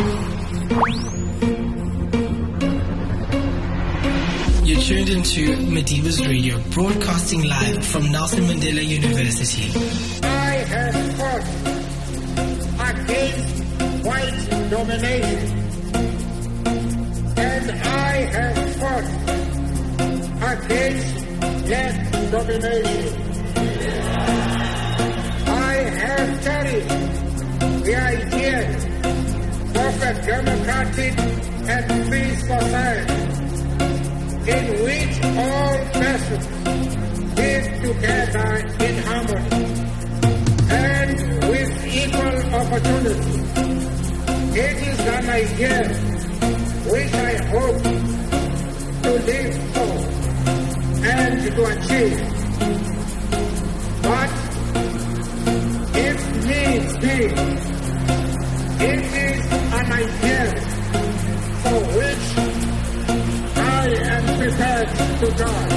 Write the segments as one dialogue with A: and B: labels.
A: You're tuned into Madiba's Radio, broadcasting live from Nelson Mandela University.
B: I have fought against white domination, and I have fought against black domination. I have carried the idea of a democratic and free society in which all persons live together in harmony and with equal opportunity. It is an idea which I hope to live for and to achieve. But if needs be, it is an idea for which I am prepared to die.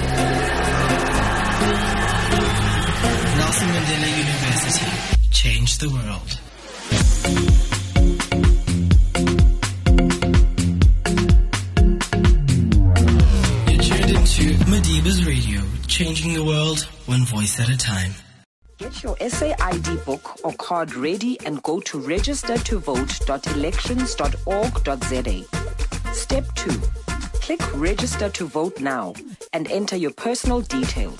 A: Nelson Mandela University. Change the world. You're tuned into Madiba's Radio, changing the world one voice at a time.
C: Get your SAID book or card ready and go to registertovote.elections.org.za. Step 2. Click Register to Vote Now and enter your personal details.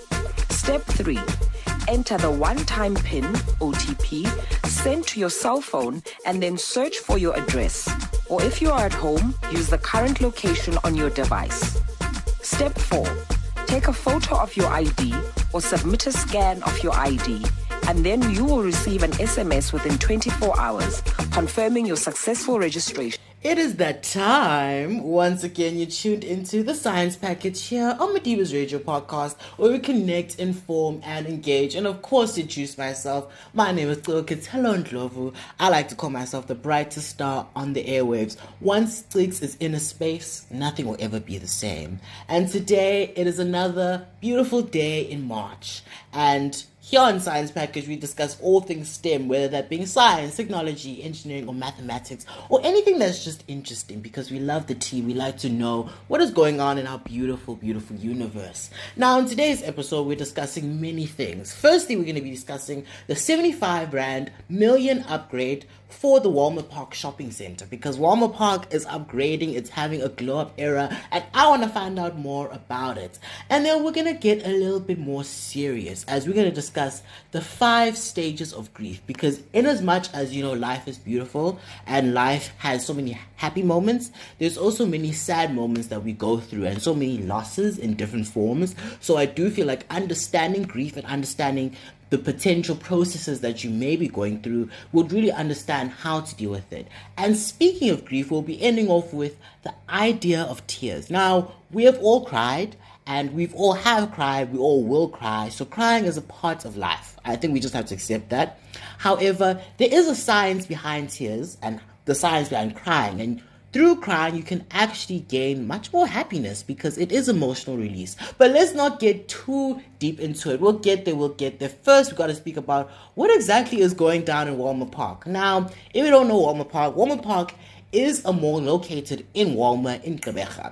C: Step 3. Enter the one-time PIN, OTP, sent to your cell phone and then search for your address. Or if you are at home, use the current location on your device. Step 4. Take a photo of your ID or submit a scan of your ID, and then you will receive an SMS within 24 hours confirming your successful registration.
D: It is that time. Once again, you're tuned into the Science Package here on Madiba's Radio Podcast, where we connect, inform, and engage. And of course, introduce myself. My name is Xolokitz Hello Ndlovu. I like to call myself the brightest star on the airwaves. Once Xix is in a space, nothing will ever be the same. And today, it is another beautiful day in March. And here on Science Package, we discuss all things STEM, whether that being science, technology, engineering, or mathematics, or anything that's just interesting, because we love the tea. We like to know what is going on in our beautiful, beautiful universe. Now, in today's episode, we're discussing many things. Firstly, we're going to be discussing the 75 Rand million upgrade for the Walmer Park shopping center, because Walmer Park is upgrading, it's having a glow up era, and I want to find out more about it. And then we're going to get a little bit more serious, as we're going to discuss the 5 stages of grief, because in as much as, you know, life is beautiful and life has so many happy moments, there's also many sad moments that we go through, and so many losses in different forms. So I do feel like understanding grief and understanding the potential processes that you may be going through would really understand how to deal with it. And speaking of grief, we'll be ending off with the idea of tears. Now, we have all cried, and we all have cried, we all will cry. So crying is a part of life. I think we just have to accept that. However, there is a science behind tears and the science behind crying, and through crying, you can actually gain much more happiness because it is emotional release. But let's not get too deep into it. We'll get there. First, we've got to speak about what exactly is going down in Walmer Park. Now, if you don't know Walmer Park is a mall located in Walmer in Gqeberha.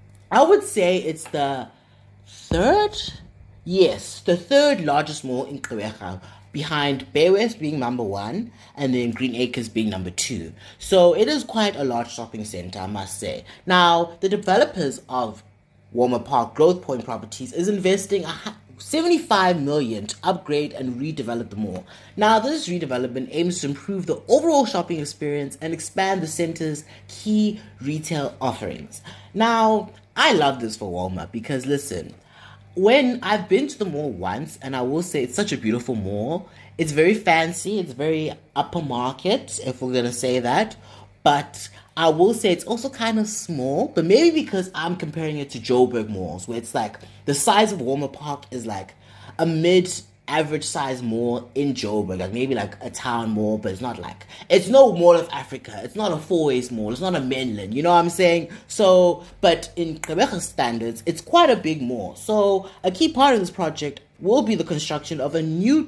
D: I would say it's the third largest mall in Gqeberha, behind Bay West being number 1 and then Green Acres being number 2. So it is quite a large shopping center, I must say. Now, the developers of Walmer Park Growth Point Properties is investing 75 million to upgrade and redevelop the mall. Now, this redevelopment aims to improve the overall shopping experience and expand the center's key retail offerings. Now, I love this for Walmart because, listen, when I've been to the mall once, and I will say it's such a beautiful mall. It's very fancy. It's very upper market, if we're going to say that. But I will say it's also kind of small. But maybe because I'm comparing it to Joburg malls, where it's like the size of Walmer Park is like a average size mall in Joburg, like maybe like a town mall, but it's no Mall of Africa, it's not a Fourways mall, it's not a Menlyn, you know what I'm saying? So, but in Quebec standards, it's quite a big mall. So a key part of this project will be the construction of a new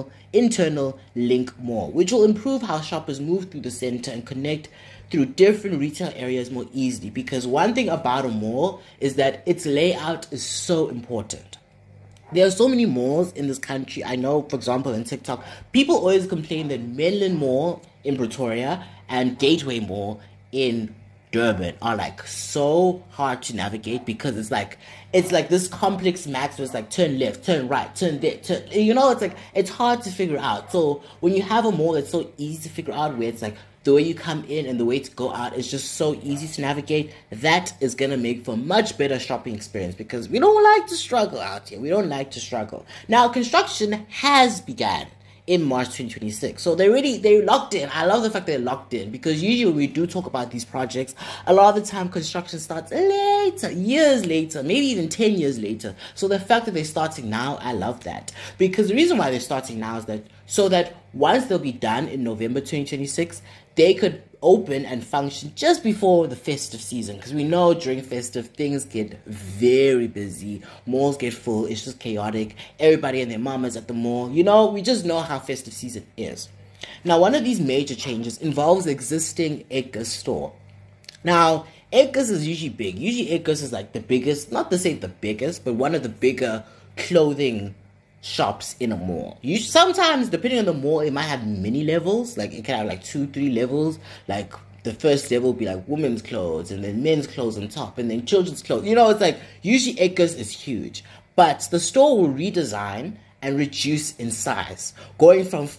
D: internal link mall, which will improve how shoppers move through the center and connect through different retail areas more easily. Because one thing about a mall is that its layout is so important. There are so many malls in this country. I know, for example, in TikTok, people always complain that Menlyn Mall in Pretoria and Gateway Mall in Durban are like so hard to navigate, because it's like this complex max where it's like turn left, turn right, turn there, turn, you know, it's hard to figure out. So when you have a mall that's so easy to figure out, where it's like the way you come in and the way to go out is just so easy to navigate, that is going to make for a much better shopping experience, because we don't like to struggle out here. We don't like to struggle. Now, construction has begun in March 2026. So they're locked in. I love the fact they're locked in, because usually when we do talk about these projects, a lot of the time construction starts later, years later, maybe even 10 years later. So the fact that they're starting now, I love that. Because the reason why they're starting now is that so that once they'll be done in November 2026, they could open and function just before the festive season, because we know during festive things get very busy, malls get full, it's just chaotic, everybody and their mamas at the mall, you know, we just know how festive season is. Now, one of these major changes involves the existing Edgar's store. Now, Edgar's is usually big. Usually Edgar's is like the biggest, not to say the biggest, but one of the bigger clothing shops in a mall. Sometimes, depending on the mall, it might have many levels. Like it can have like 2-3 levels. Like the first level will be like women's clothes, and then men's clothes on top, and then children's clothes. You know, it's like usually Edgar's is huge, but the store will redesign and reduce in size, going from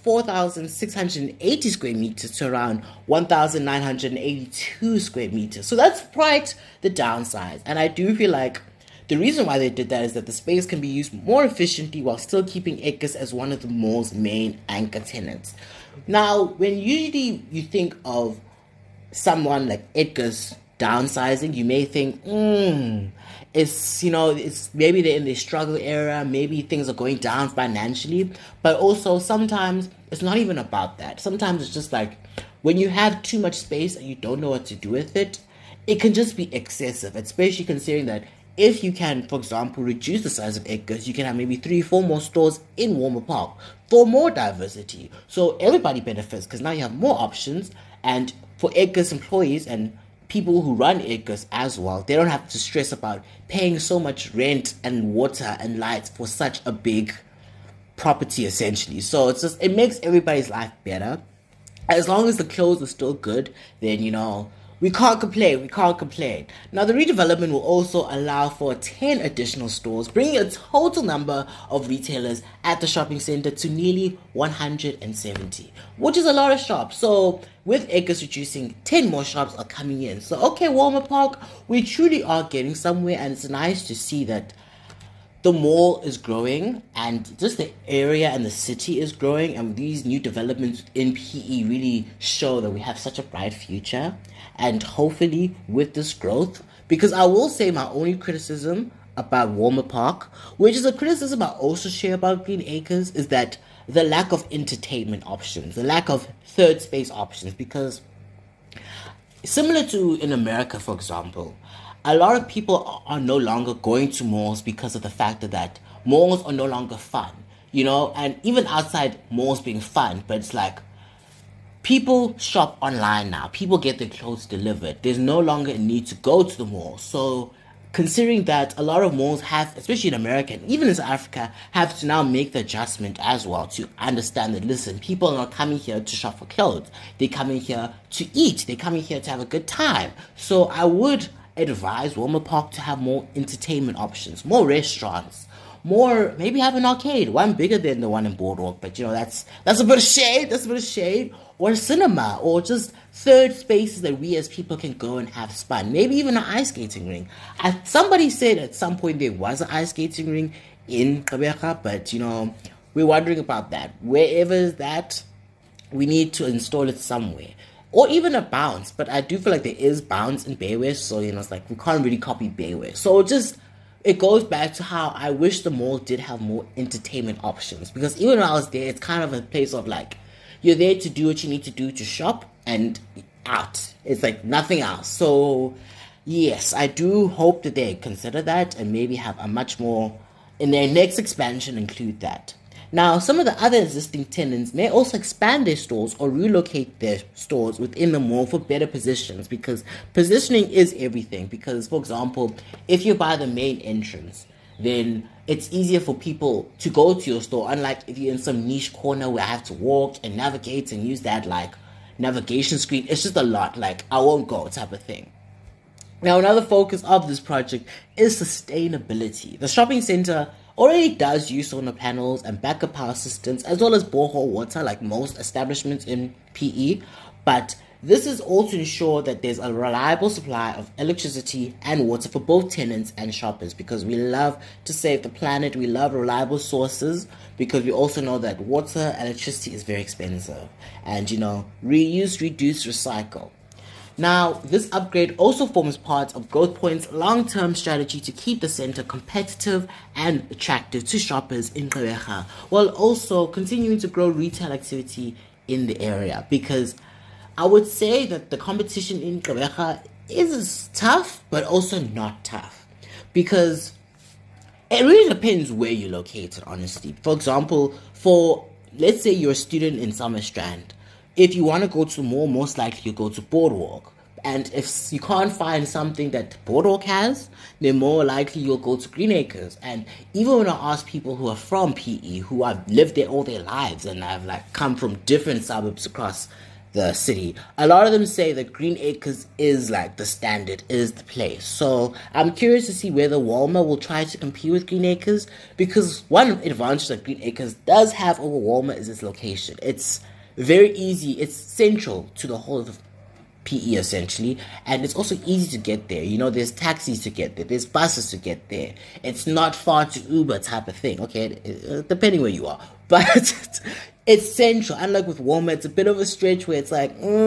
D: 4,680 square meters to around 1,982 square meters. So that's quite the downside. And I do feel like the reason why they did that is that the space can be used more efficiently while still keeping Edgar's as one of the mall's main anchor tenants. Now, when usually you think of someone like Edgar's downsizing, you may think, it's maybe they're in the struggle era, maybe things are going down financially, but also sometimes it's not even about that. Sometimes it's just like when you have too much space and you don't know what to do with it, it can just be excessive, especially considering that if you can, for example, reduce the size of Edgar's, you can have maybe 3-4 more stores in Walmer Park for more diversity. So everybody benefits, because now you have more options, and for Edgar's employees and people who run Edgar's as well, they don't have to stress about paying so much rent and water and lights for such a big property, essentially. So it makes everybody's life better. As long as the clothes are still good, then, you know, we can't complain. Now, the redevelopment will also allow for 10 additional stores, bringing a total number of retailers at the shopping center to nearly 170, which is a lot of shops. So, with Edgar's reducing, 10 more shops are coming in. So, okay, Walmer Park, we truly are getting somewhere, and it's nice to see that the mall is growing, and just the area and the city is growing, and these new developments in PE really show that we have such a bright future. And hopefully with this growth, because I will say my only criticism about Walmer Park, which is a criticism I also share about Green Acres, is that the lack of entertainment options, the lack of third space options, because similar to in America, for example, a lot of people are no longer going to malls because of the fact that malls are no longer fun, you know, and even outside malls being fun, but it's like people shop online now. People get their clothes delivered. There's no longer a need to go to the mall. So considering that a lot of malls have, especially in America and even in South Africa, have to now make the adjustment as well to understand that, listen, people are not coming here to shop for clothes. They're coming here to eat. They're coming here to have a good time. So I would advise Walmer Park to have more entertainment options, more restaurants, more, maybe have an arcade, one bigger than the one in Boardwalk, but you know, that's a bit of shade, or a cinema, or just third spaces that we as people can go and have fun, maybe even an ice skating ring. Somebody said at some point there was an ice skating ring in Gqeberha, but you know, we're wondering about that. Wherever is that, we need to install it somewhere. Or even a bounce, but I do feel like there is bounce in Bayware, so you know, it's like we can't really copy Bayware. So just it goes back to how I wish the mall did have more entertainment options, because even when I was there, it's kind of a place of like, you're there to do what you need to do to shop and out. It's like nothing else. So yes, I do hope that they consider that and maybe have a much more, in their next expansion, include that. Now, some of the other existing tenants may also expand their stores or relocate their stores within the mall for better positions, because positioning is everything. Because, for example, if you're by the main entrance, then it's easier for people to go to your store, unlike if you're in some niche corner where I have to walk and navigate and use that, like, navigation screen. It's just a lot, like, I won't go type of thing. Now, another focus of this project is sustainability. The shopping center already does use solar panels and backup power systems, as well as borehole water, like most establishments in PE. But this is all to ensure that there's a reliable supply of electricity and water for both tenants and shoppers, because we love to save the planet. We love reliable sources, because we also know that water, electricity is very expensive. And, reuse, reduce, recycle. Now, this upgrade also forms part of Growthpoint's long-term strategy to keep the center competitive and attractive to shoppers in Gqeberha, while also continuing to grow retail activity in the area. Because I would say that the competition in Gqeberha is tough, but also not tough. Because it really depends where you're located, honestly. For example, let's say you're a student in Summerstrand. If you want to go to the mall, most likely you go to Boardwalk. And if you can't find something that Boardwalk has, then more likely you'll go to Green Acres. And even when I ask people who are from PE, who have lived there all their lives and have come from different suburbs across the city, a lot of them say that Green Acres is the standard, is the place. So I'm curious to see whether Walmer will try to compete with Green Acres, because one advantage that Green Acres does have over Walmer is its location. It's very easy. It's central to the whole of PE, essentially, and it's also easy to get there. There's taxis to get there, there's buses to get there. It's not far to Uber type of thing, okay, depending where you are, but it's central. Unlike with Walmer, it's a bit of a stretch where it's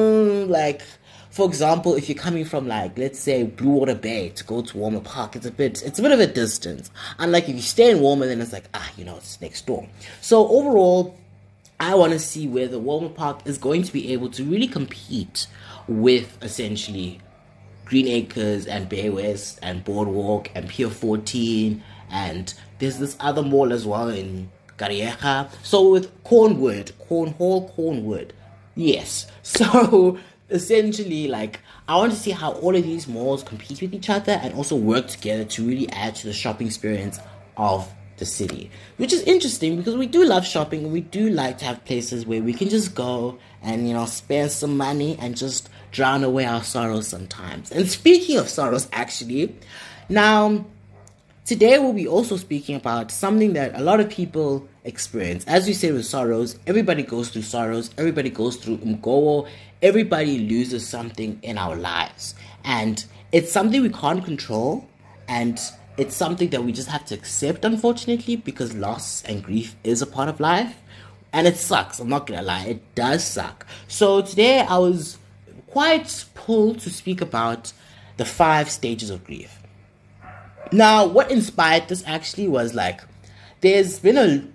D: for example, if you're coming from let's say Blue Water Bay to go to Walmer Park, it's a bit of a distance. Unlike if you stay in Walmer, then it's it's next door. So overall, I want to see whether Walmer Park is going to be able to really compete with essentially Green Acres and Bay West and Boardwalk and Pier 14, and there's this other mall as well in Gqeberha. So with Cornwall, yes. So essentially, I want to see how all of these malls compete with each other and also work together to really add to the shopping experience of the city, which is interesting because we do love shopping and we do like to have places where we can just go and spend some money and just drown away our sorrows sometimes. And speaking of sorrows, actually, now today we'll be also speaking about something that a lot of people experience. As we say with sorrows, everybody goes through sorrows, everybody goes through umgowo, everybody loses something in our lives, and it's something we can't control, and it's something that we just have to accept, unfortunately, because loss and grief is a part of life. And it sucks, I'm not gonna lie, it does suck. So today I was quite pulled to speak about the 5 stages of grief. Now, what inspired this actually was there's been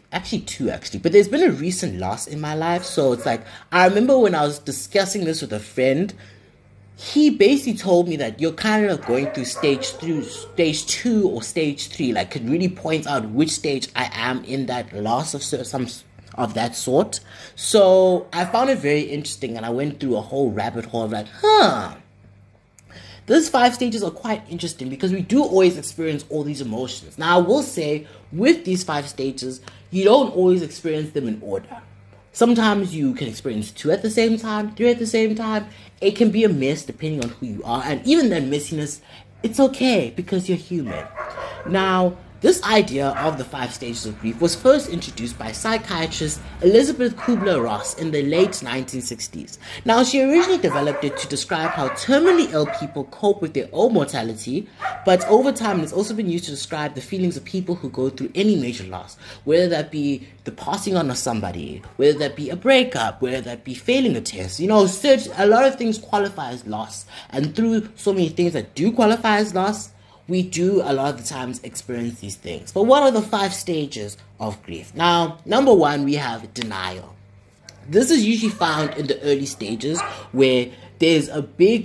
D: but there's been a recent loss in my life. So it's I remember when I was discussing this with a friend, he basically told me that you're kind of going through stage 2 or stage 3, could really point out which stage I am in that loss of some of that sort. So I found it very interesting, and I went through a whole rabbit hole of these 5 stages are quite interesting because we do always experience all these emotions. Now, I will say, with these 5 stages, you don't always experience them in order. Sometimes you can experience 2 at the same time, 3 at the same time. It can be a mess depending on who you are. And even that messiness, it's okay because you're human. Now, this idea of the 5 stages of grief was first introduced by psychiatrist Elizabeth Kubler-Ross in the late 1960s. Now, she originally developed it to describe how terminally ill people cope with their own mortality, but over time it's also been used to describe the feelings of people who go through any major loss, whether that be the passing on of somebody, whether that be a breakup, whether that be failing a test. A lot of things qualify as loss, and through so many things that do qualify as loss, we do a lot of the times experience these things. But what are the 5 stages of grief? Now, number 1, we have denial. This is usually found in the early stages where there's a big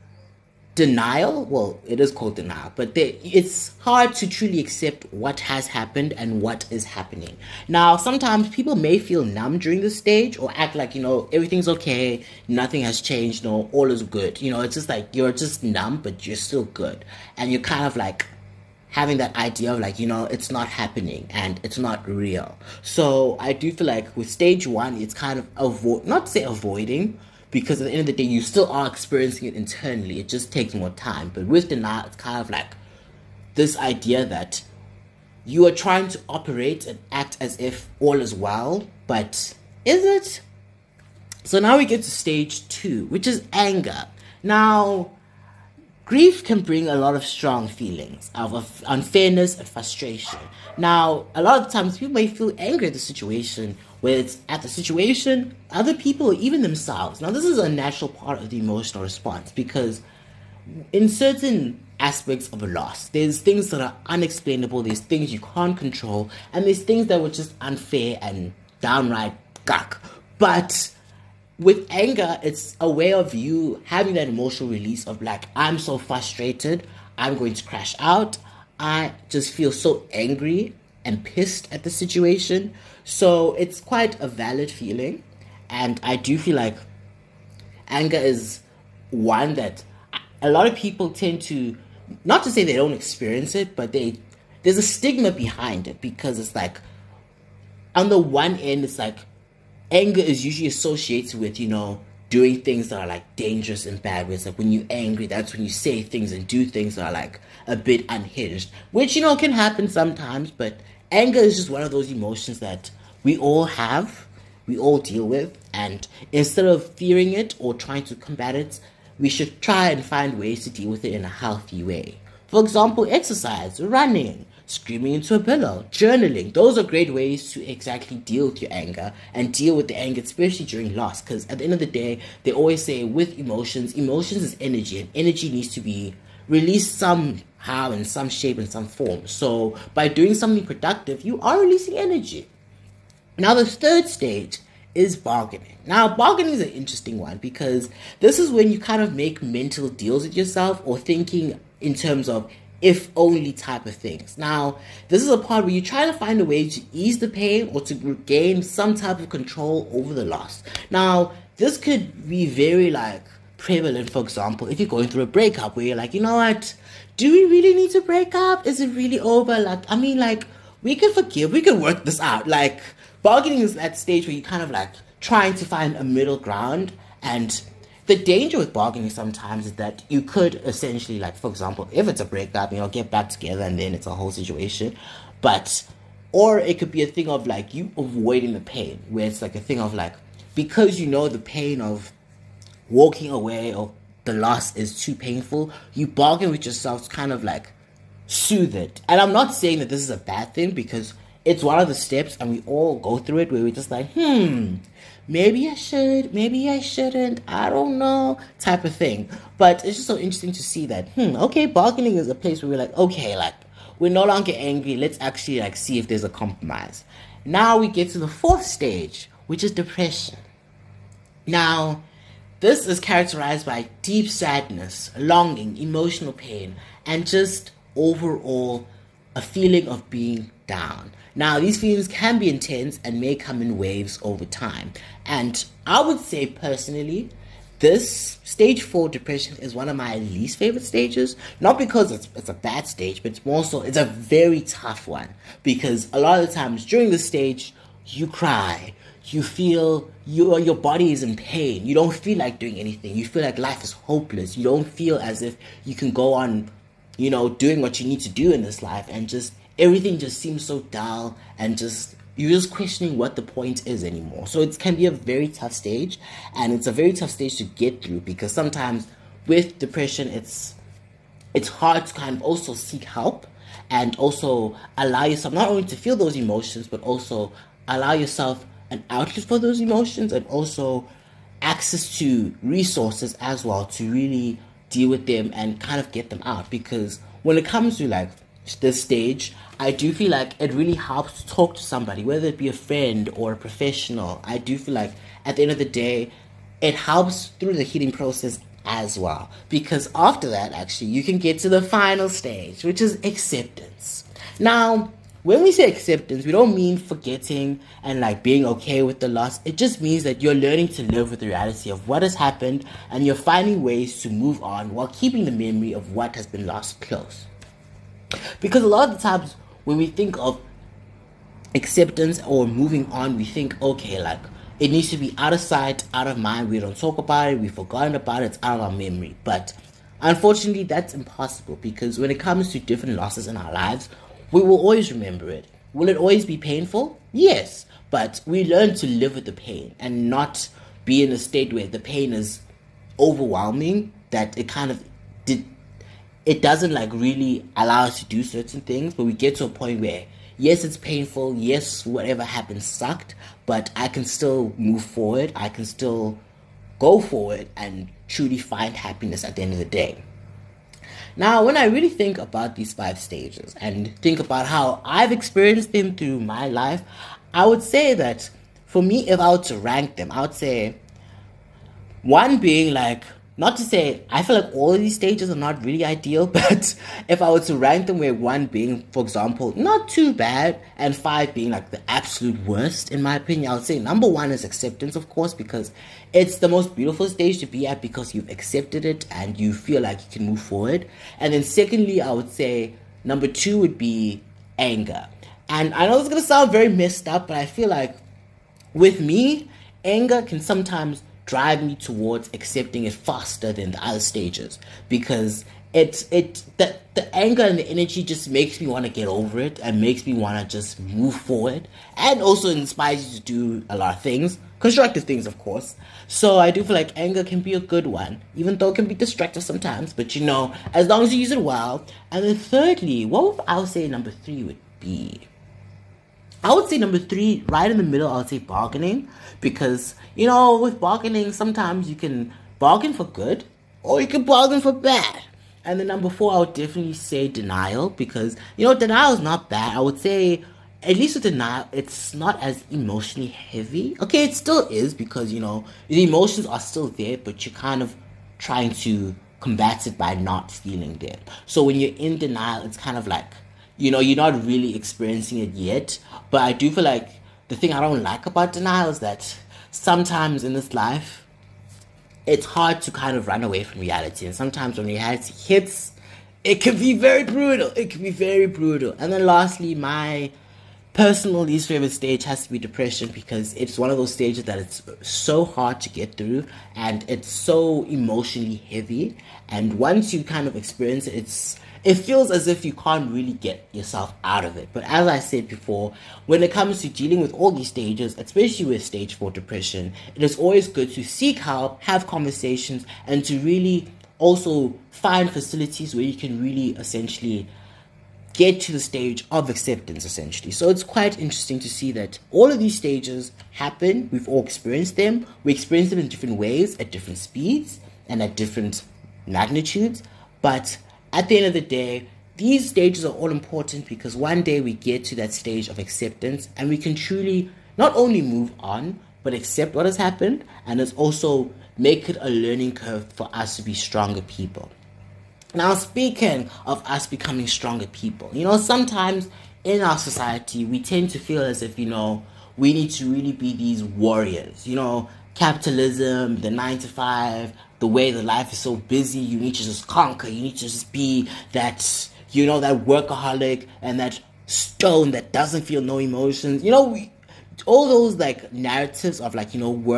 D: denial. Well, it is called denial, but it's hard to truly accept what has happened and what is happening. Now, sometimes people may feel numb during this stage or act like, everything's okay, nothing has changed, all is good. It's just like you're just numb, but you're still good. And you're kind of like having that idea of like, it's not happening and it's not real. So I do feel like with stage 1, it's kind of not to say avoiding, because at the end of the day, you still are experiencing it internally. It just takes more time. But with denial, it's kind of like this idea that you are trying to operate and act as if all is well, but is it? So now we get to stage 2, which is anger. Now, grief can bring a lot of strong feelings of unfairness and frustration. Now, a lot of times people may feel angry at the situation, whether it's at the situation, other people, or even themselves. Now, this is a natural part of the emotional response because in certain aspects of a loss, there's things that are unexplainable, there's things you can't control, and there's things that were just unfair and downright guk. But with anger, it's a way of you having that emotional release of like, I'm so frustrated, I'm going to crash out. I just feel so angry and pissed at the situation. So it's quite a valid feeling. And I do feel like anger is one that a lot of people tend to, not to say they don't experience it, but there's a stigma behind it because it's like, on the one end, it's like, anger is usually associated with, doing things that are like dangerous and bad. Where it's like when you're angry, that's when you say things and do things that are like a bit unhinged, which, can happen sometimes. But anger is just one of those emotions that we all have, we all deal with. And instead of fearing it or trying to combat it, we should try and find ways to deal with it in a healthy way. For example, exercise, running, screaming into a pillow, journaling. Those are great ways to exactly deal with your anger and deal with the anger, especially during loss. Because at the end of the day, they always say with emotions is energy, and energy needs to be released somehow in some shape, in some form. So by doing something productive, you are releasing energy. Now the 3rd stage is bargaining. Now bargaining is an interesting one because this is when you kind of make mental deals with yourself or thinking in terms of if only type of things. Now, this is a part where you try to find a way to ease the pain or to gain some type of control over the loss. Now, this could be very prevalent, for example, if you're going through a breakup where you're like, what? Do we really need to break up? Is it really over? We can forgive, we can work this out. Bargaining is that stage where you kind of trying to find a middle ground. And the danger with bargaining sometimes is that you could essentially, for example, if it's a breakup, get back together and then it's a whole situation. Or it could be a thing of you avoiding the pain, where it's a thing of because the pain of walking away or the loss is too painful, you bargain with yourself to kind of soothe it. And I'm not saying that this is a bad thing because it's one of the steps and we all go through it where we're just maybe I should, maybe I shouldn't, I don't know, type of thing. But it's just so interesting to see that, okay, bargaining is a place where we're okay, we're no longer angry, let's actually see if there's a compromise. Now we get to the 4th stage, which is depression. Now, this is characterized by deep sadness, longing, emotional pain, and just overall a feeling of being down. Now, these feelings can be intense and may come in waves over time. And I would say personally, this stage 4 depression is one of my least favorite stages. Not because it's a bad stage, but it's more so it's a very tough one. Because a lot of the times during this stage, you cry. You feel your body is in pain. You don't feel like doing anything. You feel like life is hopeless. You don't feel as if you can go on, doing what you need to do in this life, and just everything just seems so dull, and you're just questioning what the point is anymore. So it can be a very tough stage, and it's a very tough stage to get through because sometimes with depression, it's hard to kind of also seek help and also allow yourself not only to feel those emotions, but also allow yourself an outlet for those emotions and also access to resources as well to really deal with them and kind of get them out. Because when it comes to like this stage, I do feel like it really helps to talk to somebody, whether it be a friend or a professional. I do feel like at the end of the day, it helps through the healing process as well. Because after that, actually, you can get to the final stage, which is acceptance. Now, when we say acceptance, we don't mean forgetting and like being okay with the loss. It just means that you're learning to live with the reality of what has happened, and you're finding ways to move on while keeping the memory of what has been lost close. Because a lot of the times when we think of acceptance or moving on, we think, okay, like it needs to be out of sight, out of mind. We don't talk about it. We've forgotten about it. It's out of our memory. But unfortunately, that's impossible, because when it comes to different losses in our lives, we will always remember it. Will it always be painful? Yes. But we learn to live with the pain and not be in a state where the pain is overwhelming, that it doesn't like really allow us to do certain things. But we get to a point where, yes, it's painful. Yes, whatever happened sucked, but I can still move forward. I can still go forward and truly find happiness at the end of the day. Now, when I really think about these 5 stages and think about how I've experienced them through my life, I would say that for me, if I were to rank them, I would say 1 being like, not to say, I feel like all of these stages are not really ideal, but if I were to rank them, where 1 being, for example, not too bad, and 5 being like the absolute worst, in my opinion, I would say number 1 is acceptance, of course, because it's the most beautiful stage to be at, because you've accepted it and you feel like you can move forward. And then secondly, I would say number 2 would be anger. And I know it's going to sound very messed up, but I feel like with me, anger can sometimes drive me towards accepting it faster than the other stages, because the anger and the energy just makes me want to get over it and makes me want to just move forward, and also inspires you to do a lot of things, constructive things, of course. So I do feel like anger can be a good one, even though it can be destructive sometimes, but as long as you use it well. And then thirdly, what I would say number 3 would be, I would say number 3, right in the middle, I would say bargaining. Because, with bargaining, sometimes you can bargain for good or you can bargain for bad. And then number 4, I would definitely say denial. Because, denial is not bad. I would say, at least with denial, it's not as emotionally heavy. Okay, it still is, because, the emotions are still there, but you're kind of trying to combat it by not feeling them. So when you're in denial, it's kind of like, you're not really experiencing it yet. But I do feel like the thing I don't like about denial is that sometimes in this life, it's hard to kind of run away from reality. And sometimes when reality hits, it can be very brutal. And then lastly, my personal least favorite stage has to be depression, because it's one of those stages that it's so hard to get through and it's so emotionally heavy. And once you kind of experience it, it feels as if you can't really get yourself out of it. But as I said before, when it comes to dealing with all these stages, especially with stage 4 depression, it is always good to seek help, have conversations, and to really also find facilities where you can really essentially get to the stage of acceptance, essentially. So it's quite interesting to see that all of these stages happen. We've all experienced them. We experience them in different ways, at different speeds, and at different magnitudes. But at the end of the day, these stages are all important, because one day we get to that stage of acceptance and we can truly not only move on, but accept what has happened, and it's also make it a learning curve for us to be stronger people. Now, speaking of us becoming stronger people, sometimes in our society, we tend to feel as if, we need to really be these warriors, capitalism, the 9 to 5, the way the life is so busy, you need to just conquer, you need to just be that, that workaholic and that stone that doesn't feel no emotions. All those like narratives of like,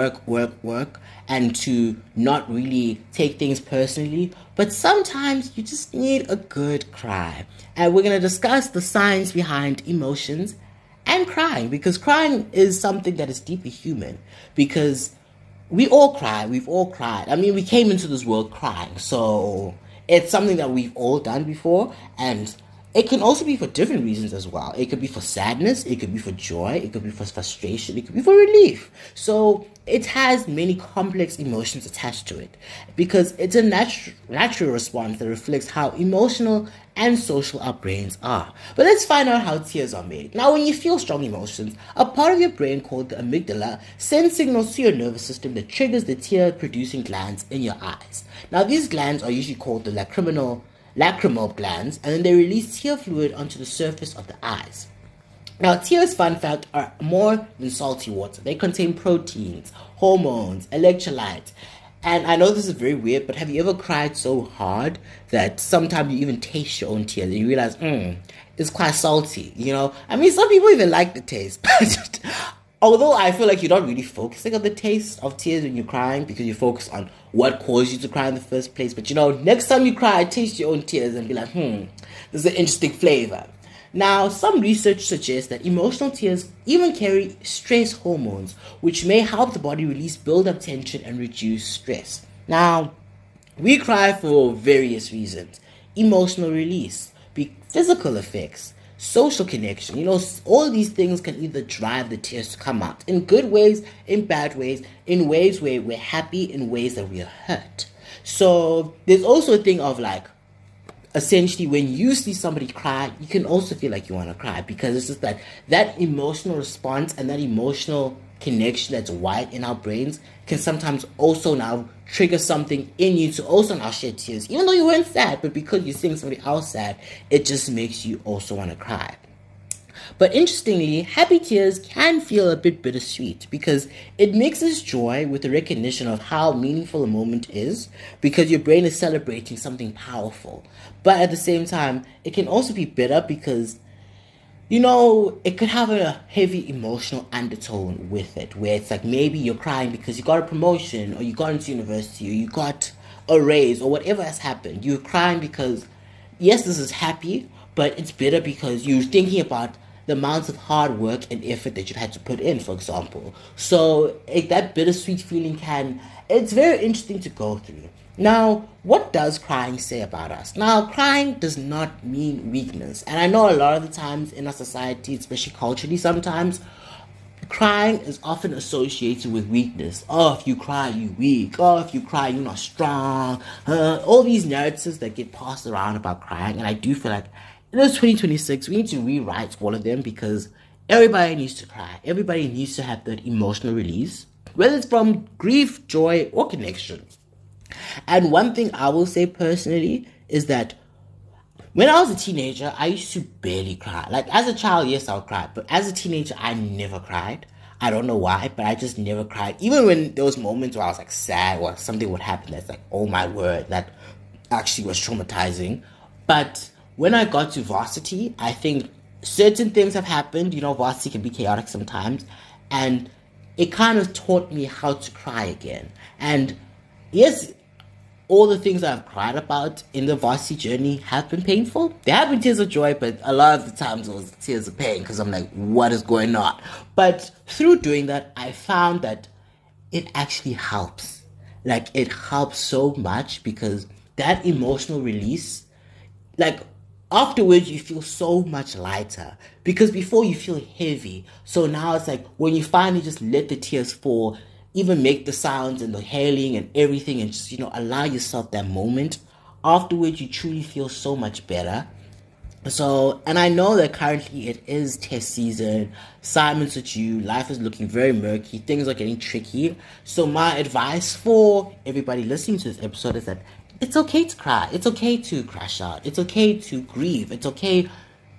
D: work, and to not really take things personally. But sometimes you just need a good cry. And we're going to discuss the science behind emotions and crying, because crying is something that is deeply human, because we all cry. We've all cried. I mean, we came into this world crying. So it's something that we've all done before. And it can also be for different reasons as well. It could be for sadness, it could be for joy, it could be for frustration, it could be for relief. So it has many complex emotions attached to it because it's a natural response that reflects how emotional and social our brains are. But let's find out how tears are made. Now, when you feel strong emotions, a part of your brain called the amygdala sends signals to your nervous system that triggers the tear-producing glands in your eyes. Now, these glands are usually called the lacrimal glands, and then they release tear fluid onto the surface of the eyes. Now, tears, fun fact, are more than salty water. They contain proteins, hormones, electrolytes. And I know this is very weird, but have you ever cried so hard that sometimes you even taste your own tears and you realize, it's quite salty, you know? I mean, some people even like the taste, but although I feel like you're not really focusing on the taste of tears when you're crying because you focus on what caused you to cry in the first place. But next time you cry, taste your own tears and be like, this is an interesting flavor. Now, some research suggests that emotional tears even carry stress hormones, which may help the body release build-up tension and reduce stress. Now, we cry for various reasons. Emotional release, physical effects, social connection. All these things can either drive the tears to come out in good ways, in bad ways, in ways where we're happy, in ways that we are hurt. So there's also a thing of like, essentially, when you see somebody cry, you can also feel like you want to cry because it's just that emotional response and that emotional connection that's wired in our brains can sometimes also now trigger something in you to also now shed tears. Even though you weren't sad, but because you're seeing somebody else sad, it just makes you also want to cry. But interestingly, happy tears can feel a bit bittersweet because it mixes joy with the recognition of how meaningful a moment is because your brain is celebrating something powerful. But at the same time, it can also be bitter because, it could have a heavy emotional undertone with it where it's like maybe you're crying because you got a promotion or you got into university or you got a raise or whatever has happened. You're crying because, yes, this is happy, but it's bitter because you're thinking about the amounts of hard work and effort that you've had to put in, for example. So that bittersweet feeling it's very interesting to go through. Now, what does crying say about us? Now, crying does not mean weakness. And I know a lot of the times in our society, especially culturally sometimes, crying is often associated with weakness. Oh, if you cry, you're weak. Oh, if you cry, you're not strong. All these narratives that get passed around about crying. And I do feel like in this 2026, we need to rewrite all of them because everybody needs to cry. Everybody needs to have that emotional release, whether it's from grief, joy, or connection. And one thing I will say personally is that when I was a teenager, I used to barely cry. Like, as a child, yes, I would cry. But as a teenager, I never cried. I don't know why, but I just never cried. Even when there was moments where I was, like, sad or something would happen that's like, oh, my word, that actually was traumatizing. But when I got to varsity, I think certain things have happened. Varsity can be chaotic sometimes. And it kind of taught me how to cry again. And yes, all the things I've cried about in the varsity journey have been painful. There have been tears of joy, but a lot of the times it was tears of pain because I'm like, what is going on? But through doing that, I found that it actually helps. Like, it helps so much because that emotional release, like, afterwards you feel so much lighter because before you feel heavy. So now it's like when you finally just let the tears fall, even make the sounds and the hailing and everything and just, allow yourself that moment. Afterwards, you truly feel so much better. So, and I know that currently it is test season, assignments are due, life is looking very murky, things are getting tricky. So my advice for everybody listening to this episode is that it's okay to cry. It's okay to crash out. It's okay to grieve. It's okay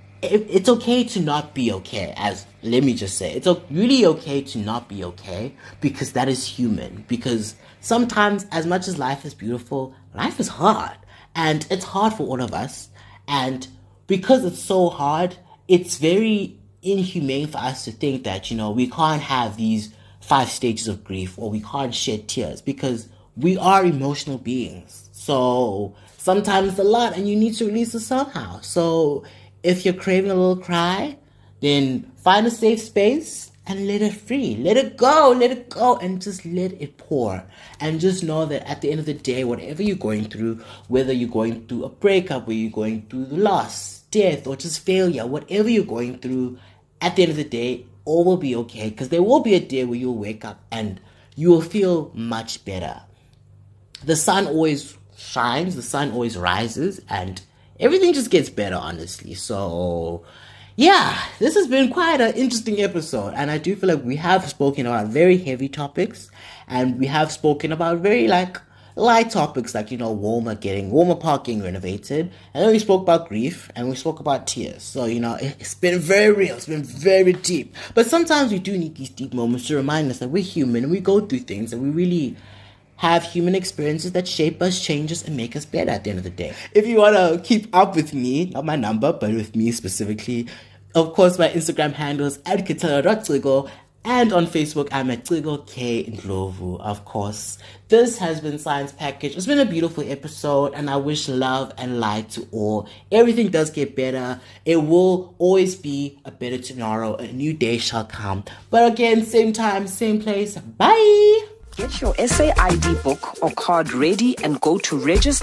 D: to not be okay. Let me just say, it's really okay to not be okay because that is human. Because sometimes, as much as life is beautiful, life is hard. And it's hard for all of us. And because it's so hard, it's very inhumane for us to think that, we can't have these 5 stages of grief or we can't shed tears because we are emotional beings. So sometimes it's a lot and you need to release it somehow. So if you're craving a little cry, then find a safe space and let it free. Let it go, and just let it pour. And just know that at the end of the day, whatever you're going through, whether you're going through a breakup, whether you're going through the loss, death or just failure, whatever you're going through, at the end of the day, all will be okay, because there will be a day where you'll wake up and you will feel much better. The sun always shines, the sun always rises, and everything just gets better, honestly. So yeah, this has been quite an interesting episode, and I do feel like we have spoken about very heavy topics, and we have spoken about very light topics like, Walmer Park getting renovated, and then we spoke about grief, and we spoke about tears. So, it's been very real, it's been very deep. But sometimes we do need these deep moments to remind us that we're human, and we go through things, and we really have human experiences that shape us, change us, and make us better at the end of the day. If you want to keep up with me, not my number, but with me specifically, of course, my Instagram handle is @kitala.cigo, and on Facebook, I'm at Cigo K Ndlovu, of course. This has been Science Package. It's been a beautiful episode, and I wish love and light to all. Everything does get better. It will always be a better tomorrow. A new day shall come. But again, same time, same place. Bye!
C: Get your SAID book or card ready and go to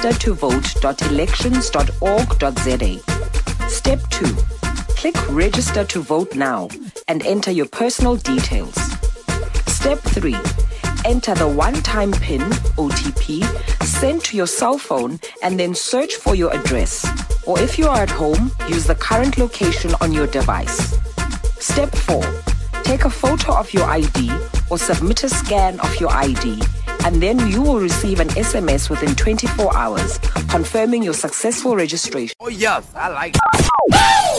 C: registertovote.elections.org.za. Step 2. Click Register to Vote Now and enter your personal details. Step 3. Enter the one-time PIN, OTP, sent to your cell phone and then search for your address. Or if you are at home, use the current location on your device. Step 4. Take a photo of your ID or submit a scan of your ID, and then you will receive an SMS within 24 hours confirming your successful registration.
E: Oh yes, I like it.